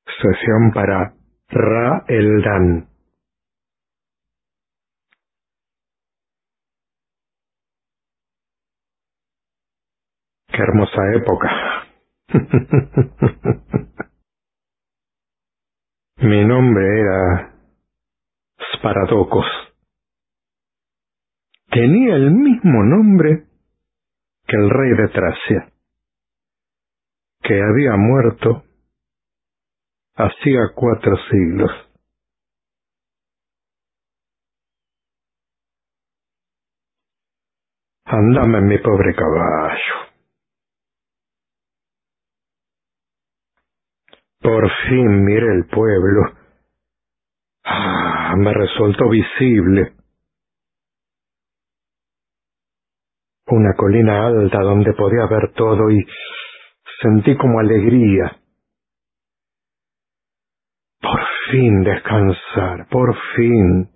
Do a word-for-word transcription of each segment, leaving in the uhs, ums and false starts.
Sesión para Ra Eldán. Qué hermosa época. Mi nombre era Sparadocos. Tenía el mismo nombre que el rey de Tracia, que había muerto hacía cuatro siglos. Andame mi pobre caballo. Por fin miré el pueblo. Ah, me resultó visible. Una colina alta donde podía ver todo y sentí como alegría. Por fin descansar, por fin.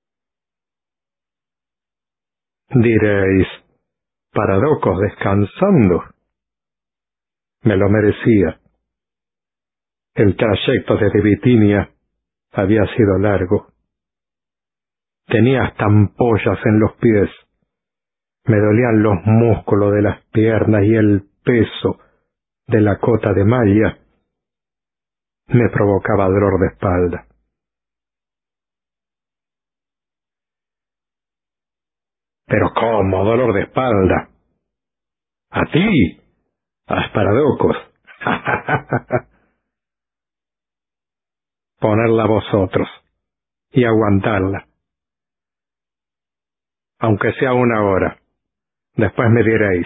Diréis, Paradocos descansando. Me lo merecía. El trayecto desde Bitinia había sido largo. Tenía hasta ampollas en los pies. Me dolían los músculos de las piernas y el peso de la cota de malla me provocaba dolor de espalda. ¿Pero cómo dolor de espalda? ¿A ti? ¿A Sparadocos? Ponerla a vosotros y aguantarla, aunque sea una hora. Después me diréis.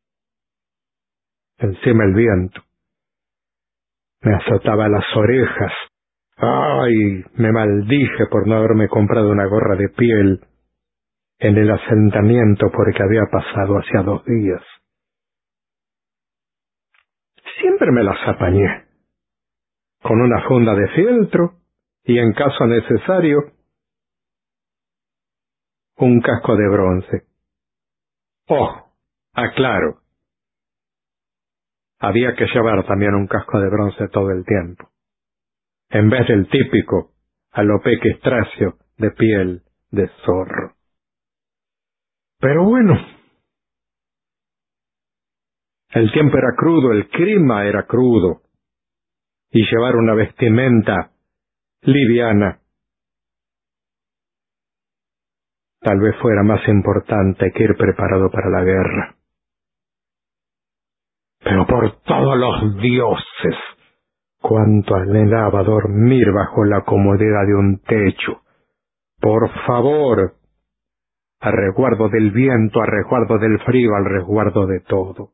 Encima el viento me azotaba las orejas. Ay, me maldije por no haberme comprado una gorra de piel en el asentamiento porque había pasado hacía dos días. Siempre me las apañé, con una funda de fieltro y, en caso necesario, un casco de bronce. Oh, aclaro, había que llevar también un casco de bronce todo el tiempo, en vez del típico alopeque tracio de piel de zorro. Pero bueno, el tiempo era crudo, el clima era crudo, y llevar una vestimenta liviana tal vez fuera más importante que ir preparado para la guerra. Pero por todos los dioses, cuánto anhelaba dormir bajo la comodidad de un techo. Por favor, a resguardo del viento, a resguardo del frío, al resguardo de todo.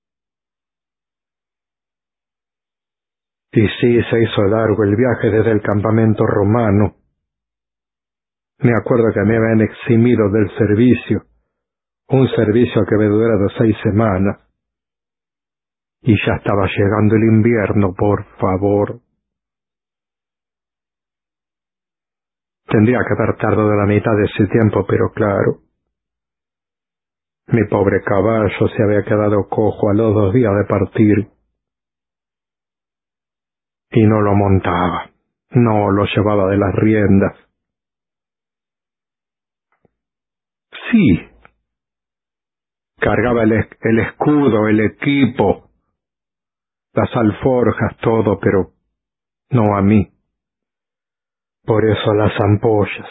Y sí, se hizo largo el viaje desde el campamento romano. Me acuerdo que me habían eximido del servicio, un servicio que había durado seis semanas. Y ya estaba llegando el invierno, por favor. Tendría que haber tardado la mitad de ese tiempo, pero claro, mi pobre caballo se había quedado cojo a los dos días de partir. Y no lo montaba, no lo llevaba de las riendas. Sí, cargaba el, es el escudo, el equipo, las alforjas, todo, pero no a mí. Por eso las ampollas.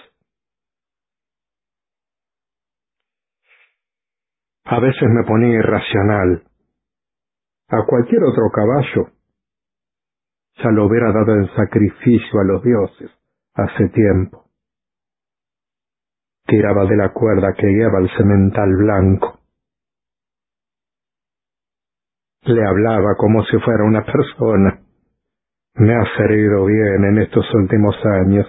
A veces me ponía irracional. A cualquier otro caballo ya lo hubiera dado en sacrificio a los dioses hace tiempo. Tiraba de la cuerda que guiaba el semental blanco. Le hablaba como si fuera una persona. Me ha servido bien en estos últimos años.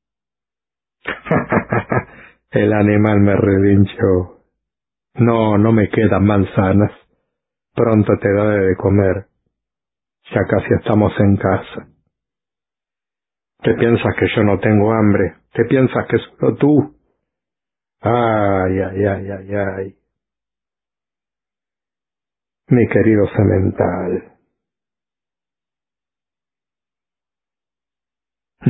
El animal me relinchó. No, no me quedan manzanas. Pronto te daré de comer. Ya casi estamos en casa. ¿Te piensas que yo no tengo hambre? ¿Te piensas que solo tú? Ay, ay, ay, ay, ay. Mi querido semental.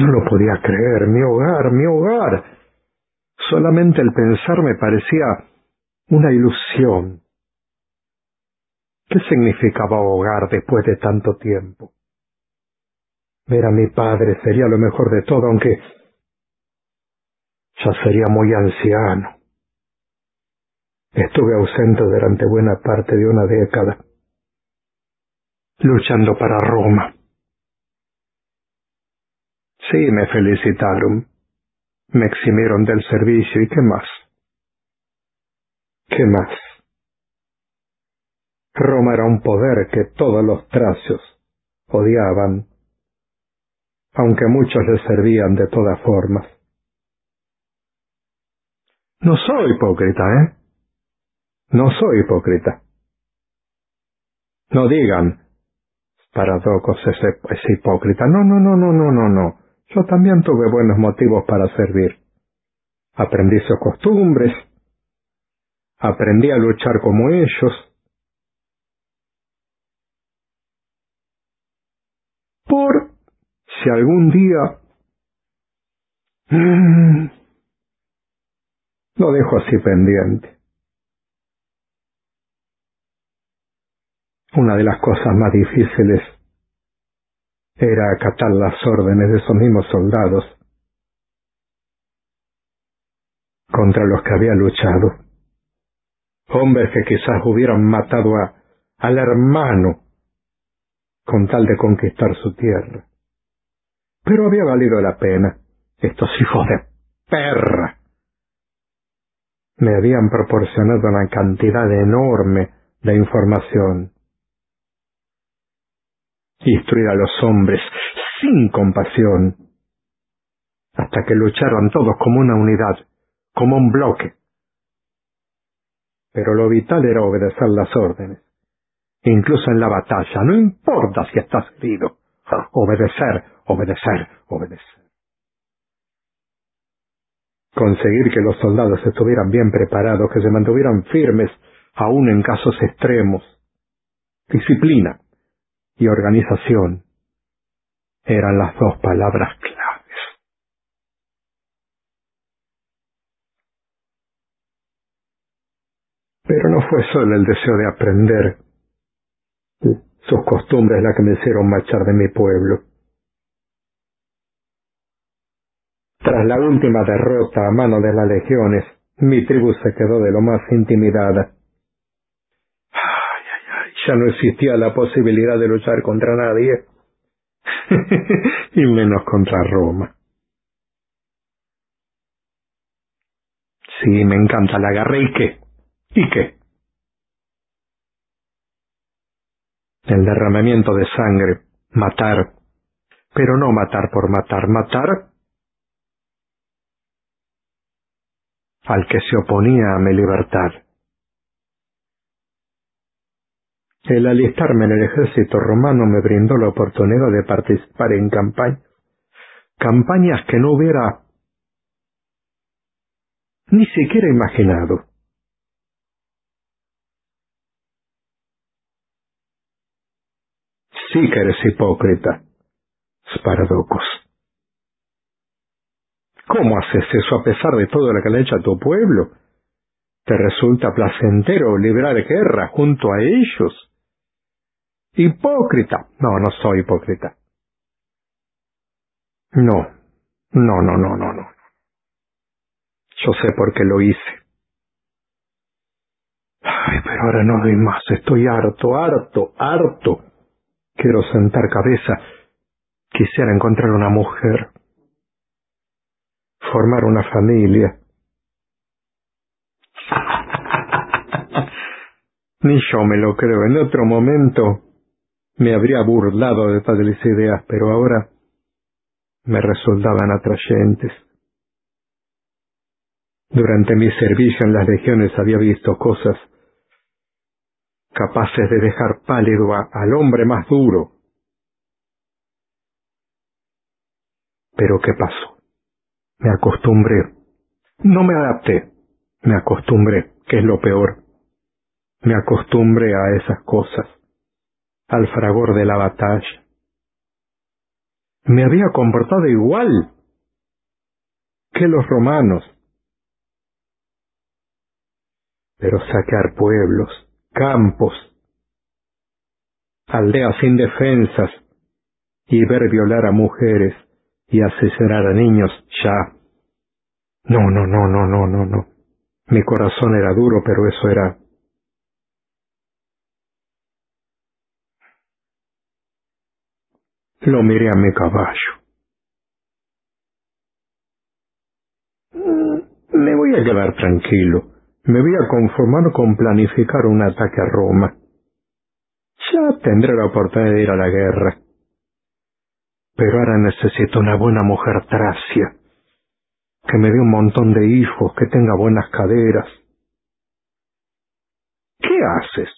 lo podía creer, mi hogar, mi hogar. Solamente el pensar me parecía una ilusión. ¿Qué significaba hogar después de tanto tiempo? Ver a mi padre sería lo mejor de todo, aunque ya sería muy anciano. Estuve ausente durante buena parte de una década, luchando para Roma. Sí, me felicitaron, me eximieron del servicio, ¿y qué más? ¿Qué más? Roma era un poder que todos los tracios odiaban, aunque muchos le servían de todas formas. No soy hipócrita, ¿eh? No soy hipócrita. No digan, Paradocos es, es hipócrita. No, no, no, no, no, no, no. Yo también tuve buenos motivos para servir. Aprendí sus costumbres, aprendí a luchar como ellos, por si algún día... Mm, lo dejo así pendiente. Una de las cosas más difíciles era acatar las órdenes de esos mismos soldados contra los que había luchado. Hombres que quizás hubieran matado a, al hermano con tal de conquistar su tierra. Pero había valido la pena. Estos hijos de perra me habían proporcionado una cantidad enorme de información. Instruir a los hombres sin compasión, hasta que lucharon todos como una unidad, como un bloque. Pero lo vital era obedecer las órdenes, incluso en la batalla, no importa si estás herido. Obedecer, obedecer, obedecer. Conseguir que los soldados estuvieran bien preparados, que se mantuvieran firmes, aún en casos extremos. Disciplina y organización eran las dos palabras claves. Pero no fue solo el deseo de aprender sus costumbres la que me hicieron marchar de mi pueblo. Tras la última derrota a mano de las legiones, mi tribu se quedó de lo más intimidada. Ay, ay, ay, ya no existía la posibilidad de luchar contra nadie, y menos contra Roma. Sí, me encanta la guerra, ¿y qué? ¿Y qué? El derramamiento de sangre, matar, pero no matar por matar, matar al que se oponía a mi libertad. El alistarme en el ejército romano me brindó la oportunidad de participar en campañas, campañas que no hubiera ni siquiera imaginado. Sí que eres hipócrita, Paradocos. ¿Cómo haces eso a pesar de todo lo que le ha hecho a tu pueblo? ¿Te resulta placentero librar guerra junto a ellos? Hipócrita. No, no soy hipócrita. No, no, no, no, no, no. Yo sé por qué lo hice. Ay, pero ahora no doy más. Estoy harto, harto, harto. Quiero sentar cabeza. Quisiera encontrar una mujer. Formar una familia. Ni yo me lo creo. En otro momento me habría burlado de tales ideas, pero ahora me resultaban atrayentes. Durante mi servicio en las legiones había visto cosas capaces de dejar pálido a, al hombre más duro. Pero ¿qué pasó? Me acostumbré. No me adapté. Me acostumbré, que es lo peor. Me acostumbré a esas cosas, al fragor de la batalla. Me había comportado igual que los romanos. Pero saquear pueblos, campos, aldeas indefensas y ver violar a mujeres y asesinar a niños, ya. No, no, no, no, no, no, no. Mi corazón era duro, pero eso era... Lo miré a mi caballo. Mm, Me voy a quedar tranquilo. Me voy a conformar con planificar un ataque a Roma. Ya tendré la oportunidad de ir a la guerra. Pero ahora necesito una buena mujer tracia, que me dé un montón de hijos, que tenga buenas caderas. ¿Qué haces?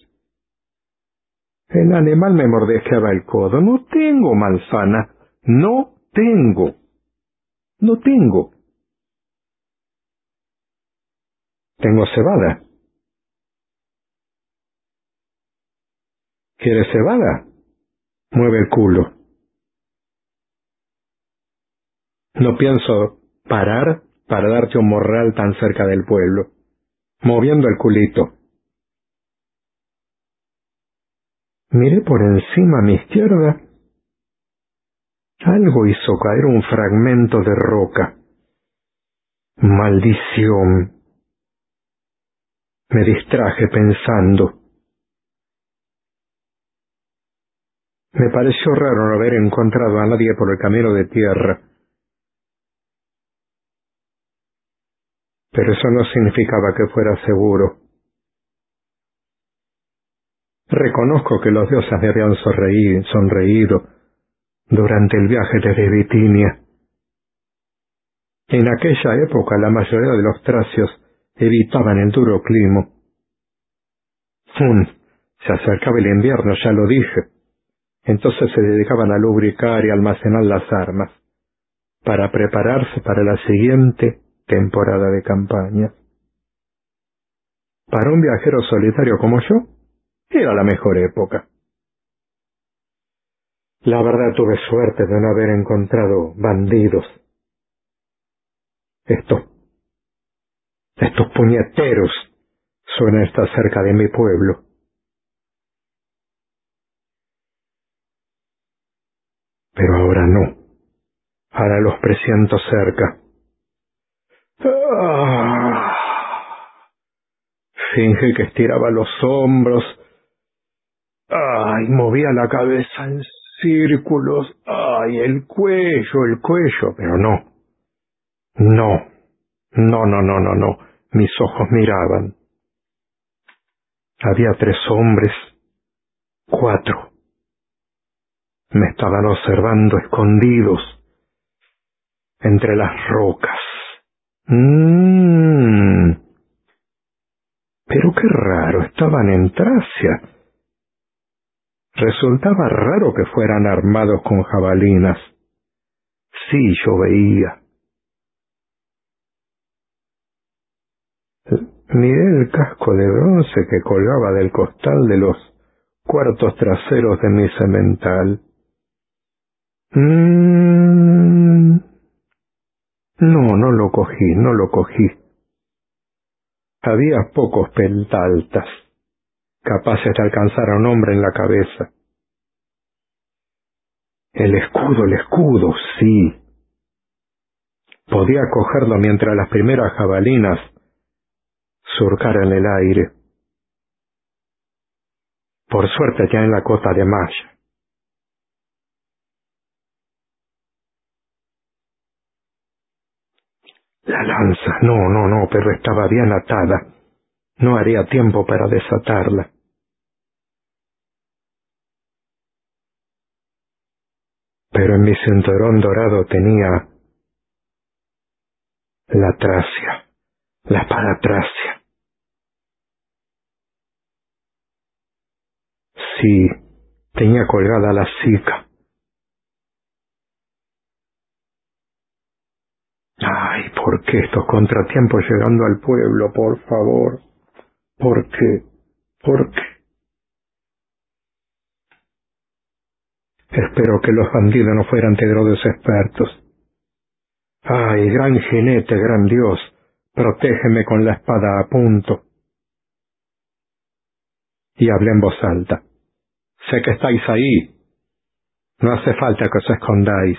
El animal me mordisqueaba el codo. No tengo manzana. No tengo. No tengo. Tengo cebada. ¿Quieres cebada? Mueve el culo. No pienso parar para darte un morral tan cerca del pueblo. Moviendo el culito. Miré por encima a mi izquierda. Algo hizo caer un fragmento de roca. Maldición. Me distraje pensando. Me pareció raro no haber encontrado a nadie por el camino de tierra. Pero eso no significaba que fuera seguro. Reconozco que los dioses me habían sonreído, sonreído durante el viaje desde Bitinia. En aquella época la mayoría de los tracios evitaban el duro clima. Hmm, se acercaba el invierno, ya lo dije. Entonces se dedicaban a lubricar y almacenar las armas, para prepararse para la siguiente temporada de campaña. Para un viajero solitario como yo, era la mejor época. La verdad tuve suerte de no haber encontrado bandidos. Estos, estos puñeteros suelen estar cerca de mi pueblo. Pero ahora no. Ahora los presiento cerca. ¡Ah! Finge que estiraba los hombros. ¡Ay! Movía la cabeza en círculos. ¡Ay! El cuello, el cuello. Pero no. No. No, no, no, no, no. Mis ojos miraban. Había tres hombres. Cuatro. Me estaban observando escondidos entre las rocas. Mmm. Pero qué raro, estaban en Tracia. Resultaba raro que fueran armados con jabalinas. Sí, yo veía. Miré el casco de bronce que colgaba del costal de los cuartos traseros de mi semental. Mm, no, no lo cogí, no lo cogí. Había pocos pentaltas, capaces de alcanzar a un hombre en la cabeza. El escudo, el escudo, sí. Podía cogerlo mientras las primeras jabalinas surcaran el aire. Por suerte ya en la cota de malla. La lanza, no, no, no, pero estaba bien atada. No haría tiempo para desatarla. Pero en mi cinturón dorado tenía la tracia, la espada tracia. Sí, tenía colgada la sica. Ay, ¿por qué estos contratiempos llegando al pueblo, por favor? ¿Por qué? ¿Por qué? Espero que los bandidos no fueran tejedores expertos. ¡Ay, gran jinete, gran Dios! Protégeme con la espada a punto. Y hablé en voz alta. Sé que estáis ahí. No hace falta que os escondáis.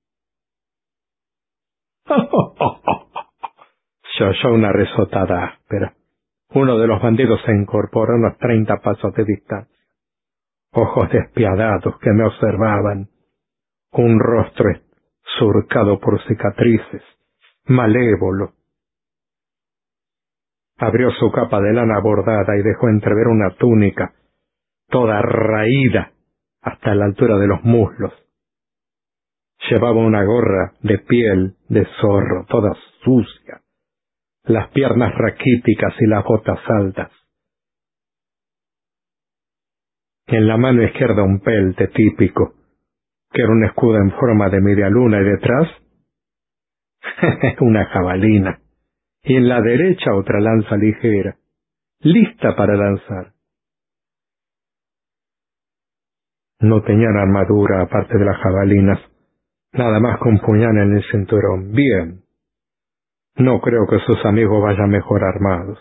Se oyó una risotada áspera. Uno de los bandidos se incorporó a unos treinta pasos de distancia. Ojos despiadados que me observaban. Un rostro surcado por cicatrices. Malévolo. Abrió su capa de lana bordada y dejó entrever una túnica, toda raída hasta la altura de los muslos. Llevaba una gorra de piel de zorro, toda sucia, las piernas raquíticas y las botas altas. En la mano izquierda un pelte típico, que era un escudo en forma de media luna, y detrás una jabalina, y en la derecha otra lanza ligera, lista para lanzar. No tenían armadura aparte de las jabalinas, nada más con puñal en el cinturón. Bien. No creo que sus amigos vayan mejor armados.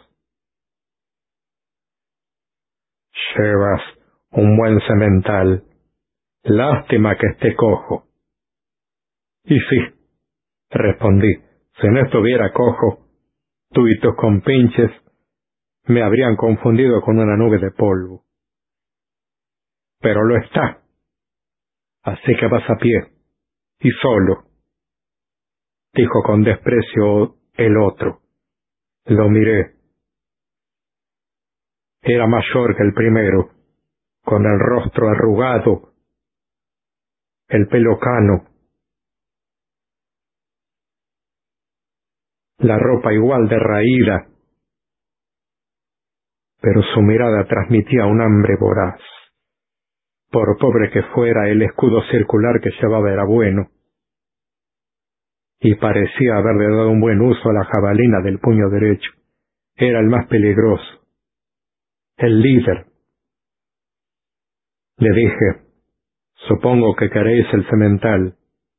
Llevas un buen semental. Lástima que esté cojo. Y sí, respondí, si no estuviera cojo, tú y tus compinches me habrían confundido con una nube de polvo. Pero lo está. Así que vas a pie, y solo, dijo con desprecio el otro. Lo miré. Era mayor que el primero, con el rostro arrugado, el pelo cano, la ropa igual de raída, pero su mirada transmitía un hambre voraz. Por pobre que fuera, el escudo circular que llevaba era bueno, y parecía haberle dado un buen uso a la jabalina del puño derecho. Era el más peligroso, el líder. Le dije, supongo que queréis el semental.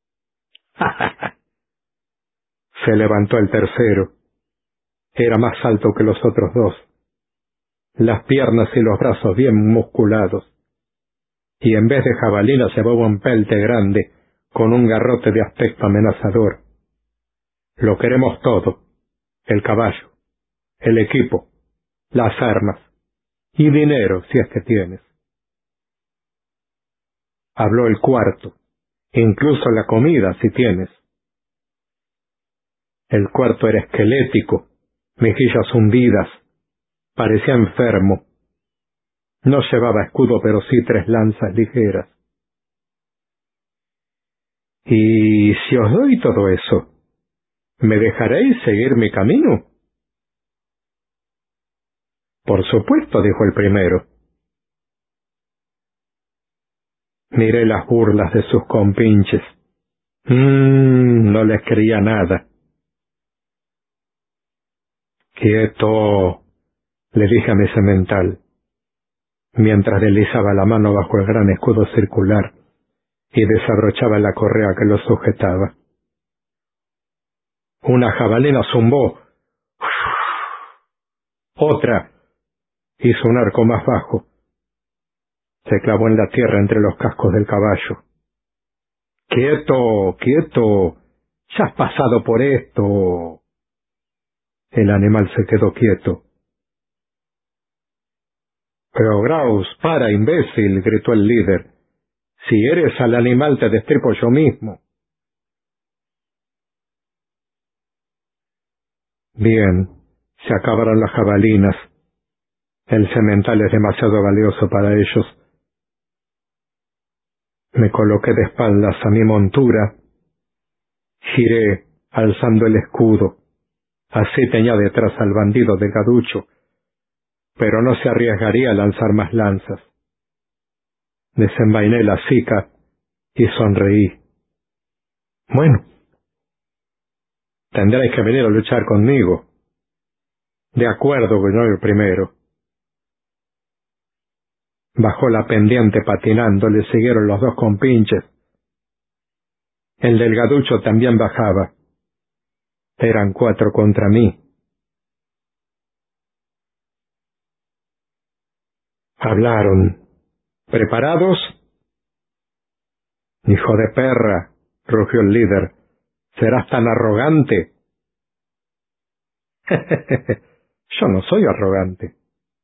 Se levantó el tercero. Era más alto que los otros dos, las piernas y los brazos bien musculados, y en vez de jabalina llevaba un pelte grande con un garrote de aspecto amenazador. Lo queremos todo, el caballo, el equipo, las armas, y dinero si es que tienes. Habló el cuarto, incluso la comida si tienes. El cuarto era esquelético, mejillas hundidas, parecía enfermo. No llevaba escudo, pero sí tres lanzas ligeras. Y si os doy todo eso, ¿me dejaréis seguir mi camino? Por supuesto, dijo el primero. Miré las burlas de sus compinches. Mmm, no les creía nada. Quieto, le dije a mi semental, mientras deslizaba la mano bajo el gran escudo circular y desabrochaba la correa que lo sujetaba. Una jabalina zumbó. Otra hizo un arco más bajo. Se clavó en la tierra entre los cascos del caballo. ¡Quieto, quieto! ¡Ya has pasado por esto! El animal se quedó quieto. Pero Graus, para, imbécil, gritó el líder. Si eres al animal te destripo yo mismo. Bien, se acabaron las jabalinas. El semental es demasiado valioso para ellos. Me coloqué de espaldas a mi montura. Giré, alzando el escudo. Así tenía detrás al bandido delgaducho, pero no se arriesgaría a lanzar más lanzas. Desenvainé la cica y sonreí. Bueno, tendréis que venir a luchar conmigo. De acuerdo, gruñó el primero. Bajó la pendiente patinando, le siguieron los dos compinches. El delgaducho también bajaba. Eran cuatro contra mí. Hablaron. ¿Preparados? Hijo de perra, rugió el líder. ¿Serás tan arrogante? Yo no soy arrogante.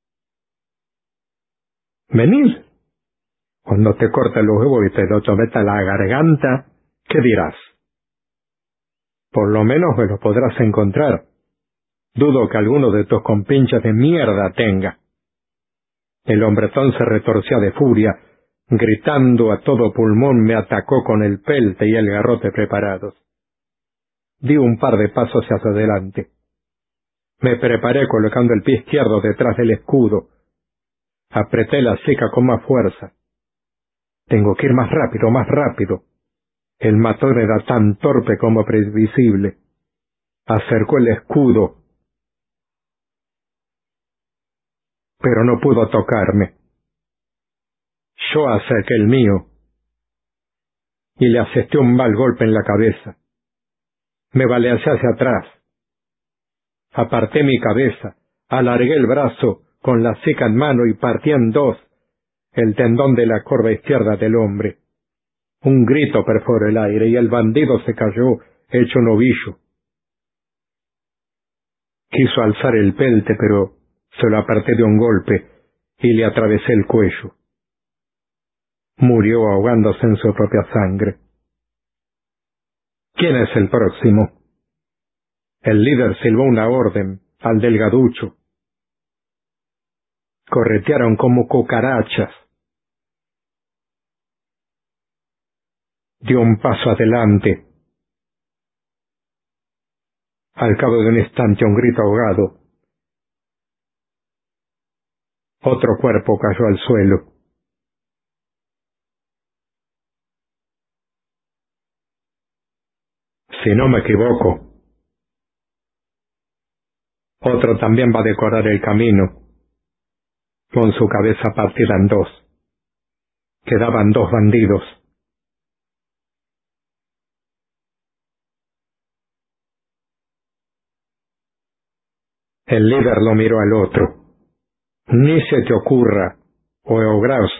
Venid. Cuando te corte los huevos y te lo meta la garganta, ¿qué dirás? Por lo menos me lo podrás encontrar. Dudo que alguno de tus compinches de mierda tenga. El hombretón se retorció de furia, gritando a todo pulmón me atacó con el pelte y el garrote preparados. Di un par de pasos hacia adelante. Me preparé colocando el pie izquierdo detrás del escudo. Apreté la sica con más fuerza. Tengo que ir más rápido, más rápido. El matón era tan torpe como previsible. Acercó el escudo, pero no pudo tocarme. Yo acerqué el mío y le asesté un mal golpe en la cabeza. Me balancé hacia atrás. Aparté mi cabeza, alargué el brazo con la sica en mano y partí en dos el tendón de la corva izquierda del hombre. Un grito perforó el aire y el bandido se cayó hecho un ovillo. Quiso alzar el pelte, pero se lo aparté de un golpe y le atravesé el cuello. Murió ahogándose en su propia sangre. ¿Quién es el próximo? El líder silbó una orden al delgaducho. Corretearon como cucarachas. Dio un paso adelante. Al cabo de un instante un grito ahogado. Otro cuerpo cayó al suelo. Si no me equivoco, otro también va a decorar el camino, con su cabeza partida en dos. Quedaban dos bandidos. El líder lo miró al otro. Ni se te ocurra, Oeograus,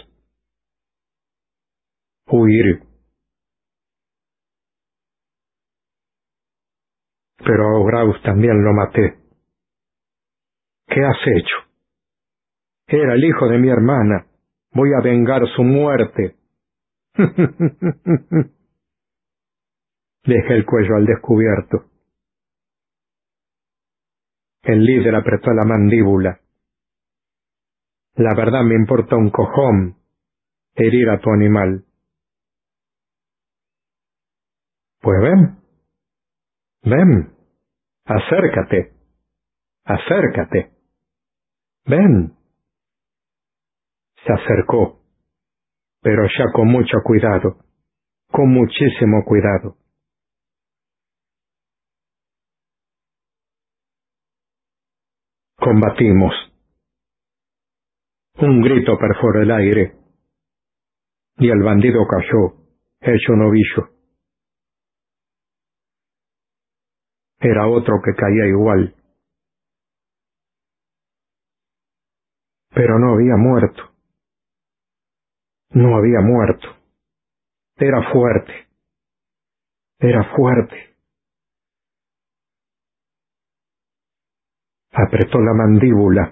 huir. Pero a Oeograus también lo maté. ¿Qué has hecho? Era el hijo de mi hermana. Voy a vengar su muerte. Dejé el cuello al descubierto. El líder apretó la mandíbula. La verdad me importa un cojón herir a tu animal. Pues ven, ven, acércate, acércate, ven. Se acercó, pero ya con mucho cuidado, con muchísimo cuidado. Combatimos. Un grito perforó el aire, y el bandido cayó, hecho un ovillo. Era otro que caía igual. Pero no había muerto. No había muerto. Era fuerte. Era fuerte. Apretó la mandíbula.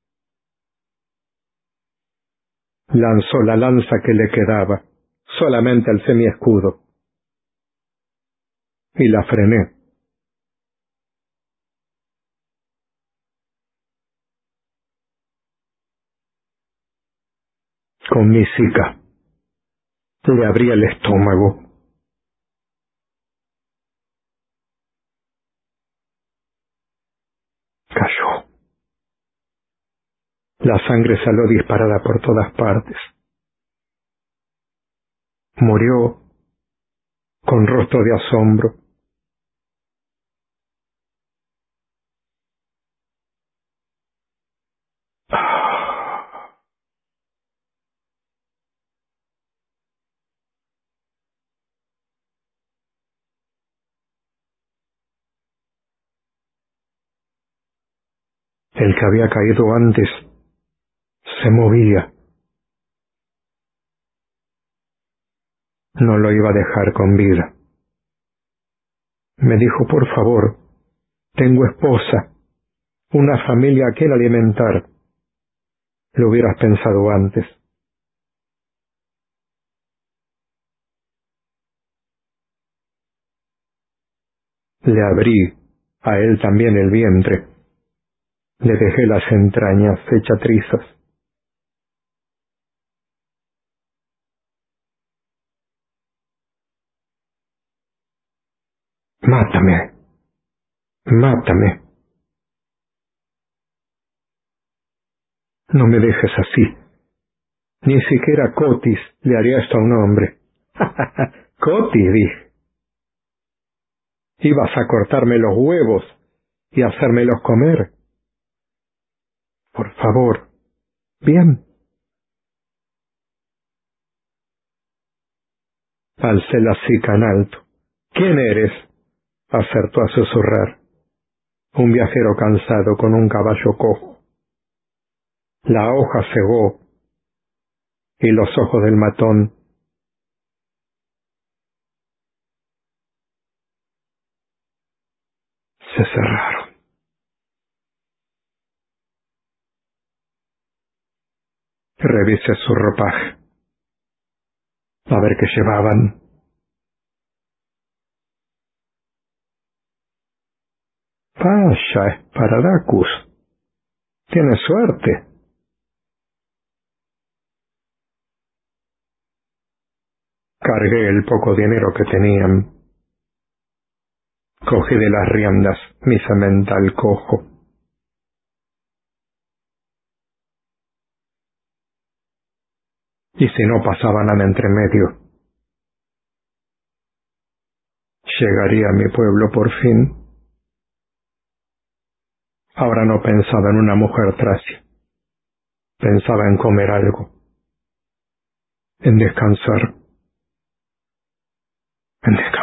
Lanzó la lanza que le quedaba, solamente al semiescudo. Y la frené. Con mi sica. Le abrí el estómago. Cayó. La sangre salió disparada por todas partes. Murió con rostro de asombro. El que había caído antes se movía. No lo iba a dejar con vida. Me dijo, por favor, tengo esposa, una familia a quien alimentar. Lo hubieras pensado antes. Le abrí a él también el vientre. Le dejé las entrañas hechas trizas. Mátame, mátame. No me dejes así. Ni siquiera Cotis le haría esto a un hombre. Cotis, dije. Ibas a cortarme los huevos y hacérmelos comer. Por favor. Bien. Alcé la sica en alto. ¿Quién eres? Acertó a susurrar. Un viajero cansado con un caballo cojo. La hoja cegó y los ojos del matón se cerraron. Revisé su ropaje. A ver qué llevaban. Vaya, Esparadacus. Tienes suerte. Cargué el poco dinero que tenían. Cogí de las riendas mi semental cojo. Y si no pasaba nada entre medio, llegaría a mi pueblo por fin. Ahora no pensaba en una mujer tracia. Pensaba en comer algo, en descansar, en descansar.